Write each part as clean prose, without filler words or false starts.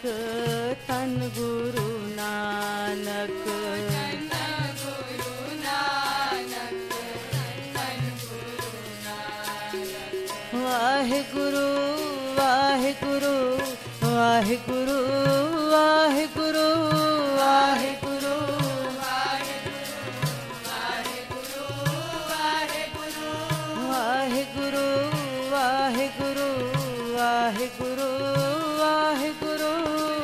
ਧੰਨ ਗੁਰੂ ਨਾਨਕ। ਵਾਹਿਗੁਰੂ ਵਾਹਿਗੁਰੂ ਵਾਹਿਗੁਰੂ ਵਾਹਿਗੁਰੂ ਵਾਹਿਗੁਰੂ ਵਾਹਿਗੁਰੂ ਵਾਹਿਗੁਰੂ ਵਾਹਿਗੁਰੂ ਵਾਹਿਗੁਰੂ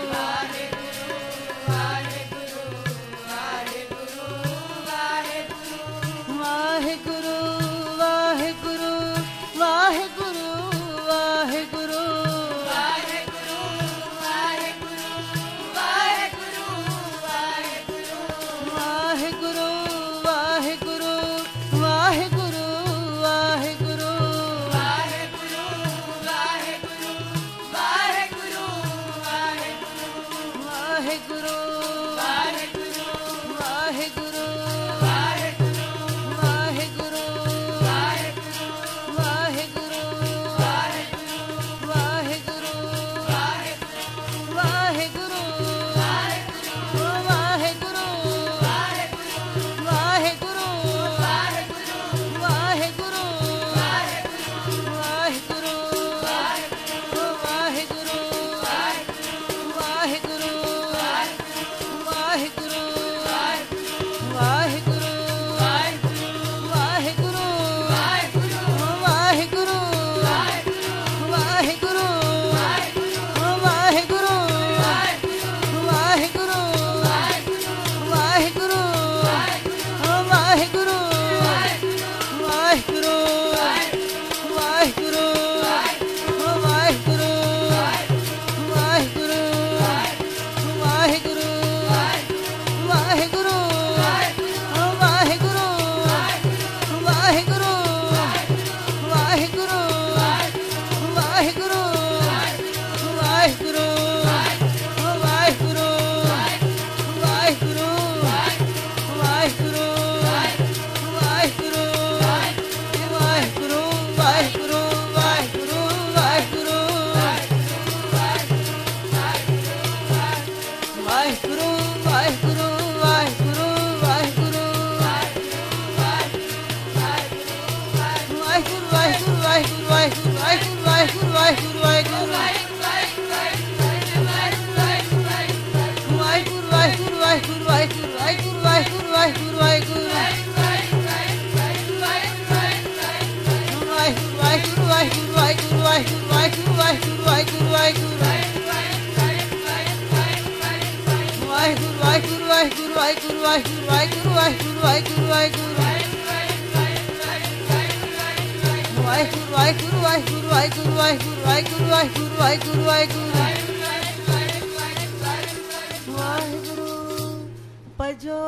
ਭਜੋ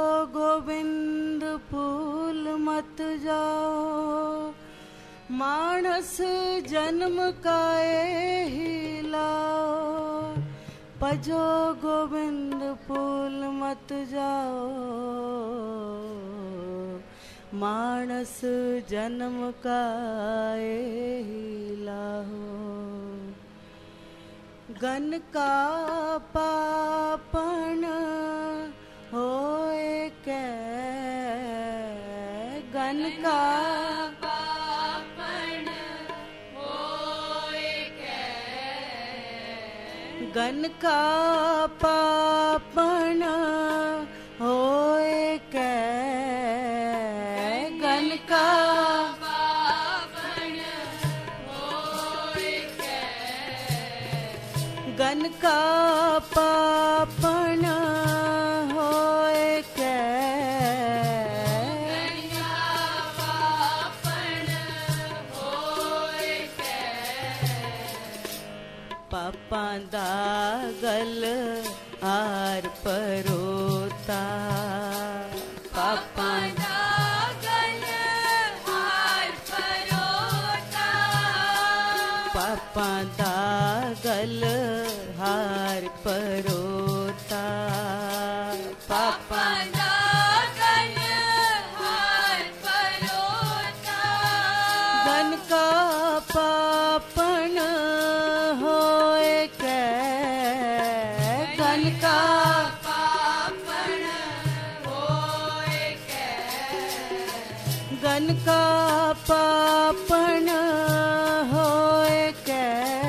ਗੋਬਿੰਦ ਭੂਲ ਮਤ ਜਾਓ, ਮਾਨਸ ਜਨਮ ਕਾਏ ਹੀ ਲਾਓ। ਭਜੋ ਗੋਬਿੰਦ ਭੂਲ ਮਤ ਜਾਓ, ਮਾਨਸ ਜਨਮ ਕਾਏ ਹੀ ਲਾਓ। ਗਨ ਕਾ ਪਾਪਣ ਹੋਏ ਕੈ, ਗਨ ਕਾ ਪਾਪਣ ਹੋਏ ਕੈ, ਗਨ ਕਾ ਪਾਪਣ ਹੋਏ ਕੈ, ਗਨ ਕਾ ਪਾਪਣ ਹੋਏ ਕੈ, ਗਨ ਕਾ ਪਾਪਣ ਹੋਏ ਕੈ, ਗਨ ਕਾ ਪਾਪਣ ਹੋਏ ਕੈ। ਪਾਪਾਂ ਦਾ ਗਲ ਹਾਰ ਪਰੋਤਾ, ਪਾਪਾਂ ਦਾ ਗਲ ਹਾਰ ਪਰੋਤਾ, ਪਾਪਾਂ ਦਾ ਗਲ ਹਾਰ ਪਰੋਤਾ, ਪਾਪਾਂ ਦਾ ਗਲ ਹਾਰ ਪਰੋਤਾ। ਗਨ ਕਾ ਪਾਪਣ ਹੋਏ ਕੈ, का पापण होए कै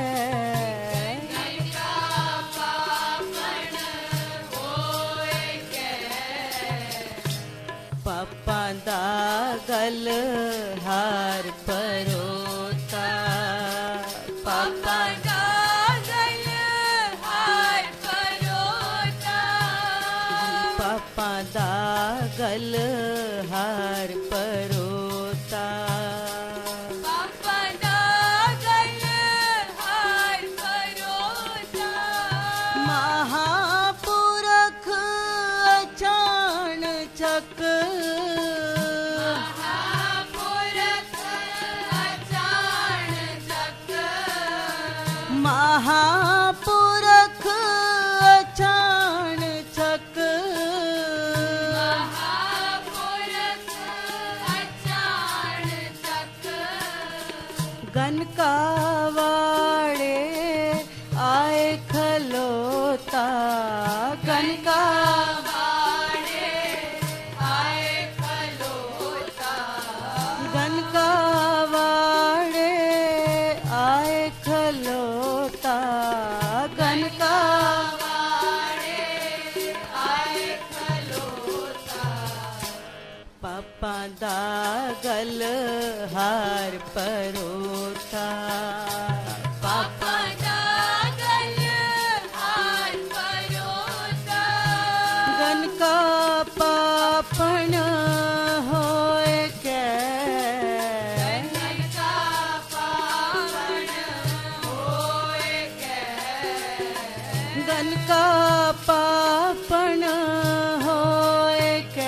पापा दा गल हार परोता पापा दा गल हार परोता पापा दा गल हार परोता पापा दा गल हार परोता महापुरख अचान चक महापुरख अचान चक गन का वाड़े आए खलोता गन का वाड़े आए खलोता गन का वाड़े आए खलोता गन का वाड़े आए खलोता पापा दा गल हार परोता पापा दा गल हार परोता गन का पापण होए कै गन का पापण होए कै गन का पापण होए कै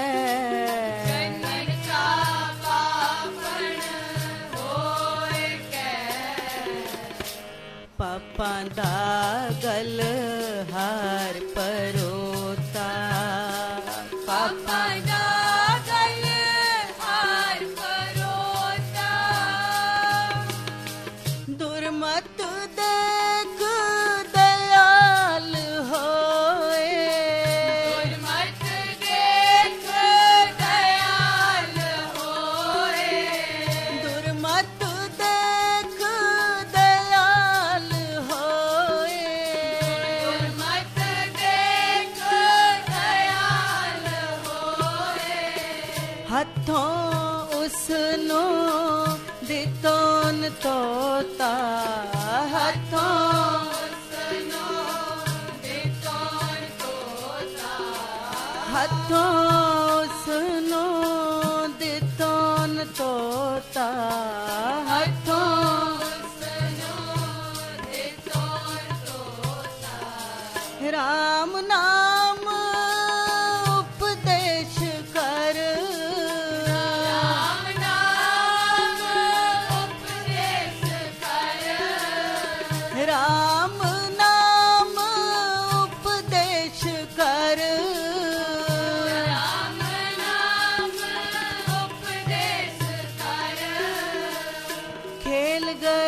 पापा दा गल हार परोता पापा दा गल हार परोता दुर्मत देख दयाल होए दुर्मत देख दयाल होए दुर्मत देख दयाल होए दुर्मत देख दयाल होए हथों उसनो दितोन तोता हथों उसनो दितोन तोता हथों उसनो दितोन तोता हथों उसनो दितोन तोता राम नाम उपदेश कर राम नाम उपदेश कर राम नाम उपदेश कर राम नाम उपदेश कर खेल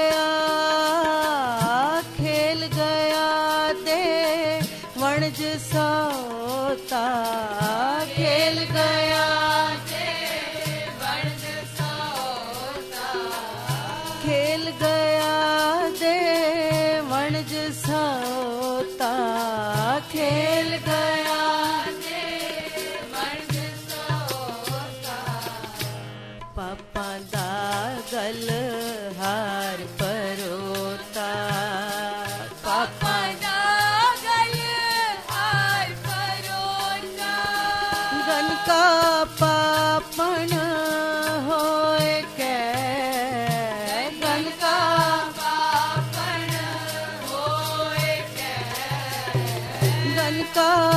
गया दे वणज सोता खेल गया दे वणज सोता खेल गया दे वणज सोता खेल गया दे वणज सोता पापा दा गल हार परोता पापा दा गल हार परोता गन का पापण होए कै गन का पापण होए कै गन का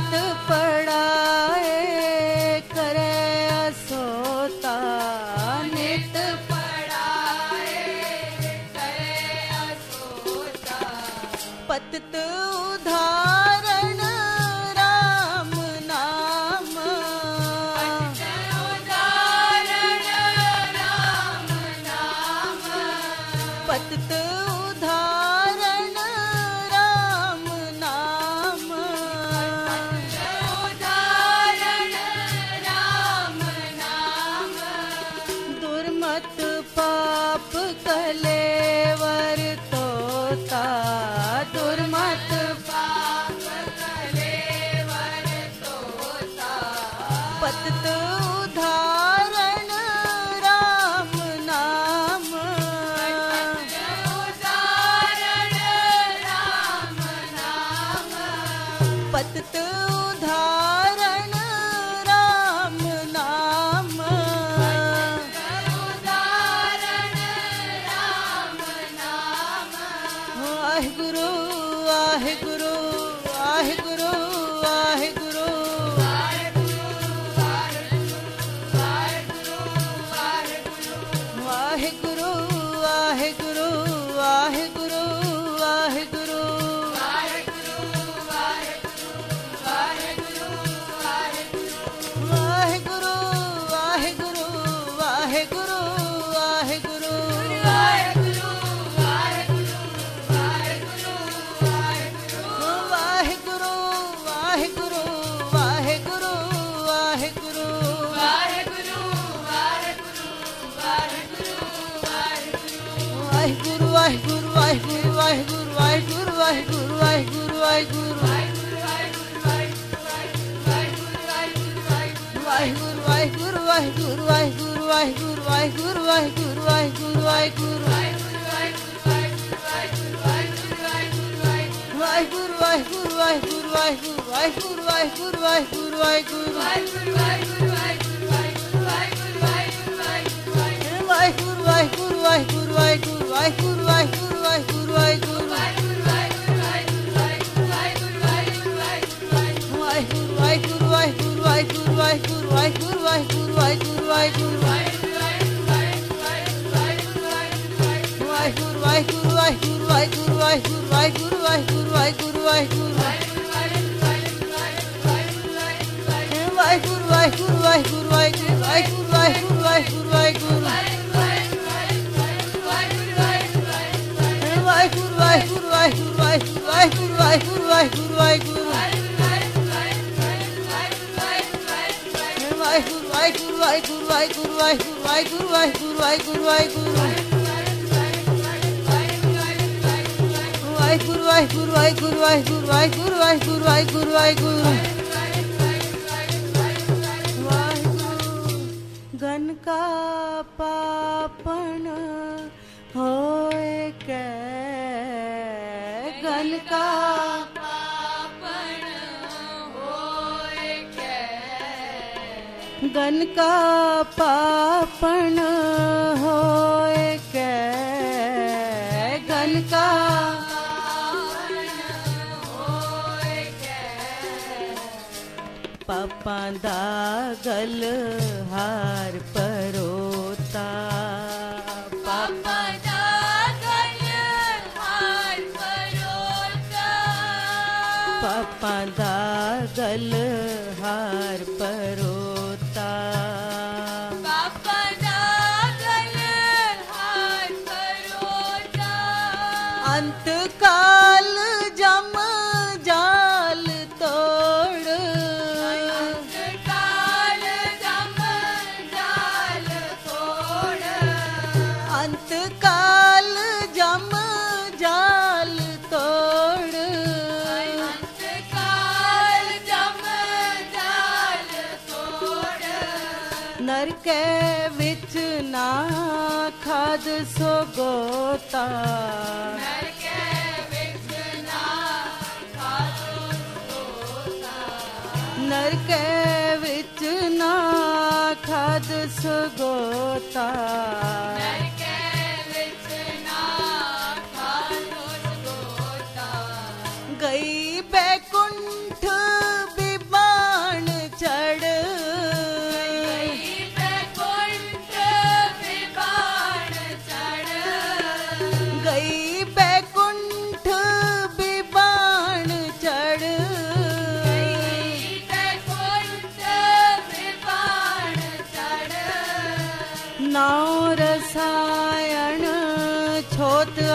ਨਿਤ ਪੜਾਏ ਕਰੇ ਅਸੋਤਾ, ਨਿਤ ਪੜਾਏ ਕਰੇ ਅਸੋਤਾ। ਪਤਿਤ ਉਧਾਰਨ ਰਾਮ ਨਾਮ, ਪਤਿਤ ਉਧਾਰਨ ਰਾਮ ਨਾਮ, ਪਤਿਤ ਉਧਾਰਨ ਰਾਮ ਨਾਮ, ਪਤਿਤ ਉਧਾਰਨ ਰਾਮ ਨਾਮ। ਦੁਰਮਤ ਪਾਪ ਕਲੇਵਰ ਤੋਤਾ, ਦੁਰਮਤ ਪਾਪ ਕਲੇਵਰ ਤੋਤਾ। ਪਤਿਤ ਉਧਾਰਨ ਰਾਮ ਨਾਮ, ਪਤਿਤ ਉਧਾਰਨ ਰਾਮ ਨਾਮ, ਪਤਿਤ ਉਧਾਰਨ ਰਾਮ ਨਾਮ, ਪਤਿਤ ਉਧਾਰਨ ਰਾਮ ਨਾਮ। ਵਾਹਿਗੁਰੂ ਵਾਹਿਗੁਰੂ ਵਾਹਿਗੁਰੂ ਵਾਹਿਗੁਰੂ, ਵਾਹਿਗੁਰੂ ਵਾਹਿਗੁਰੂ ਵਾਹਿਗੁਰੂ ਵਾਹਿਗੁਰੂ, ਵਾਹਿਗੁਰੂ ਵਾਹਿਗੁਰੂ ਵਾਹਿਗੁਰੂ ਵਾਹਿਗੁਰੂ, ਵਾਹਿਗੁਰੂ ਵਾਹਿਗੁਰੂ ਵਾਹਿਗੁਰੂ ਵਾਹਿਗੁਰੂ, ਵਾਹਿਗੁਰੂ ਵਾਹਿਗੁਰੂ ਵਾਹਿਗੁਰੂ ਵਾਹਿਗੁਰੂ ਵਾਹਿਗੁਰੂ ਵਾਹਿਗੁਰੂ ਵਾਹਿਗੁਰੂ ਵਾਹਿਗੁਰੂ, ਵਾਹਿਗੁਰੂ ਵਾਹਿਗੁਰੂ ਵਾਹਿਗੁਰੂ ਵਾਹਿਗੁਰੂ ਵਾਹਿਗੁਰੂ ਵਾਹਿਗੁਰੂ ਵਾਹਿਗੁਰੂ ਵਾਹਿਗੁਰੂ ਵਾਹਿਗੁਰੂ, ਵਾਹਿਗੁਰੂ ਵਾਹਿਗੁਰੂ ਵਾਹਿਗੁਰੂ ਵਾਹਿਗੁਰੂ ਵਾਹਿਗੁਰੂ ਵਾਹਿਗੁਰੂ ਵਾਹਿਗੁਰੂ ਵਾਹਿਗੁਰੂ, ਵਾਹਿਗੁਰੂ ਵਾਹਿਗੁਰੂ ਵਾਹਿਗੁਰੂ ਵਾਹਿਗੁਰੂ ਵਾਹਿਗੁਰੂ ਵਾਹਿਗੁਰੂ ਵਾਹਿਗੁਰੂ ਵਾਹਿਗੁਰੂ ਵਾਹਿਗੁਰੂ, ਵਾਹਿਗੁਰੂ ਵਾਹਿਗੁਰੂ ਵਾਹਿਗੁਰੂ ਵਾਹਿਗੁਰੂ ਵਾਹਿਗੁਰੂ ਵਾਹਿਗੁਰੂ ਵਾਹਿਗੁਰੂ ਵਾਹਿਗੁਰੂ ਵਾਹਿਗੁਰੂ, ਵਾਹਿਗੁਰੂ ਵਾਹਿਗੁਰੂ ਵਾਹਿਗੁਰੂ ਵਾਹਿਗੁਰੂ ਵਾਹਿਗੁਰੂ ਵਾਹਿਗੁਰੂ ਵਾਹਿਗੁਰੂ ਵਾਹਿਗੁਰੂ ਵਾਹਿਗੁਰੂ, ਵਾਹਿਗੁਰੂ ਵਾਹਿਗੁਰੂ ਵਾਹਿਗੁਰੂ ਵਾਹਿਗੁਰੂ ਵਾਹਿਗੁਰੂ ਵਾਹਿਗੁਰੂ ਵਾਹਿਗੁਰੂ ਵਾਹਿਗੁਰੂ, ਵਾਹਿਗੁਰੂ ਵਾਹਿਗੁਰੂ ਵਾਹਿਗੁਰੂ ਵਾਹਿਗੁਰੂ ਵਾਹਿਗੁਰੂ ਵਾਹਿਗੁਰੂ ਵਾਹਿਗੁਰੂ ਵਾਹਿਗੁਰੂ, ਵਾਹਿਗੁਰੂ ਵਾਹਿਗੁਰੂ ਵਾਹਿਗੁਰੂ ਵਾਹਿਗੁਰੂ ਵਾਹਿਗੁਰੂ ਵਾਹਿਗੁਰੂ ਵਾਹਿਗੁਰੂ ਵਾਹਿਗੁਰੂ ਵਾਹਿਗੁਰੂ, ਵਾਹਿਗੁਰੂ ਵਾਹਿਗੁਰੂ ਵਾਹਿਗੁਰੂ ਵਾਹਿਗੁਰੂ ਵਾਹਿਗੁਰੂ ਵਾਹਿਗੁਰੂ ਵਾਹਿਗੁਰੂ ਵਾਹਿਗੁਰੂ, ਵਾਹਿਗੁਰੂ। ਗਨ ਕਾ ਪਾਪਣ ਹੋਏ ਕੈ, ਗਨ ਕਾ ਪਾਪਣ ਹੋਏ ਕੈ, ਗਨ ਕਾ ਪਾਪਣ ਹੋਏ ਕੈ, ਗਨ ਕਾ ਪਾਪਾਂ ਦਾ ਗਲ ਹਾਰ ਪਰੋਤਾ, ਪਾਪਾਂ ਦਾ ਗਲ ਹਾਰ ਪਰੋਤਾ, ਪਾਪਾਂ ਦਾ ਗਲ ਹਾਰ ਪਰੋਤਾ, ਪਾਪਾਂ ਦਾ ਗਲ ਹਾਰ ਪਰੋਤਾ। ਅੰਤ ਕਾਲ ਜਮ ਜਾਲ ਤੋੜ, ਅੰਤ ਕਾਲ ਜਮ ਜਾਲ ਤੋੜ, ਅੰਤ ਕਾਲ ਜਮ ਜਾਲ ਤੋੜ। ਨਰਕੇ ਵਿੱਚ ਨਾ ਖਾਦ ਸੋ ਗੋਤਾ, ਨਰਕੇ ਵਿੱਚ ਨਾ ਖਾਦ ਸੋ ਗੋਤਾ, ਨਰਕੇ ਵਿੱਚ ਨਾ ਖਾਦ ਸੋ ਗੋਤਾ, ਗਈ ਬੈਕੁੰਠ ਬਿਬ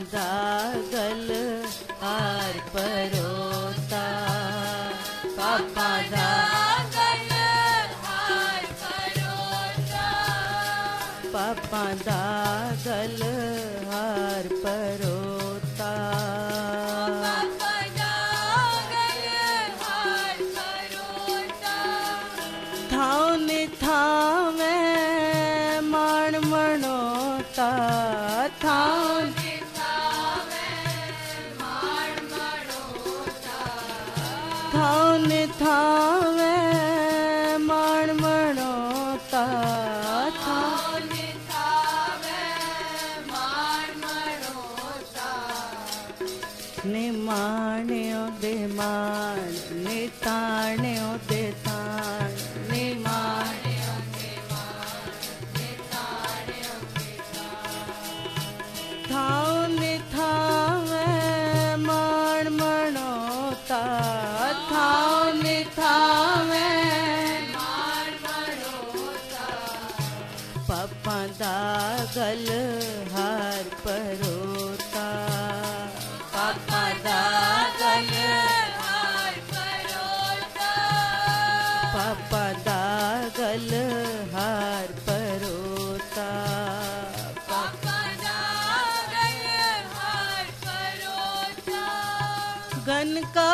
दागल हार परोता पापा दागल हार परोता पापा दागल हार परोता पापा दागल हार परोता थाव ने थावे माण मणोता थाव ने थावे माण मणोता थाव ने थावे माण मणोता थाव ने थावे माण मणोता ने माण्यो दे माण ने ताण्यो दे ताण ने माण्यो दे माण ने ताण्यो दे ताण थाव ने थावे माण मणोता थाव ने थावे माण मणोता पापा दागल हार परोता पापा दागल हार परोता पापा दागल हार परोता पापा दागल हार परोता गन का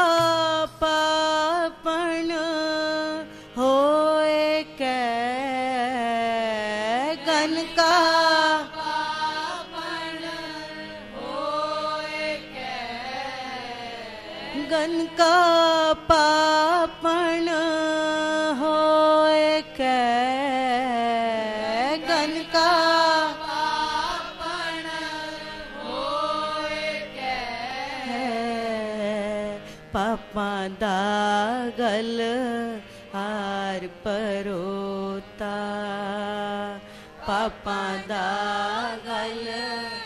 पापण होए कै गन का पापण होए कै गन का पापण होए कै गन का पापण होए कै पापा दागल हार परोता पापा दागल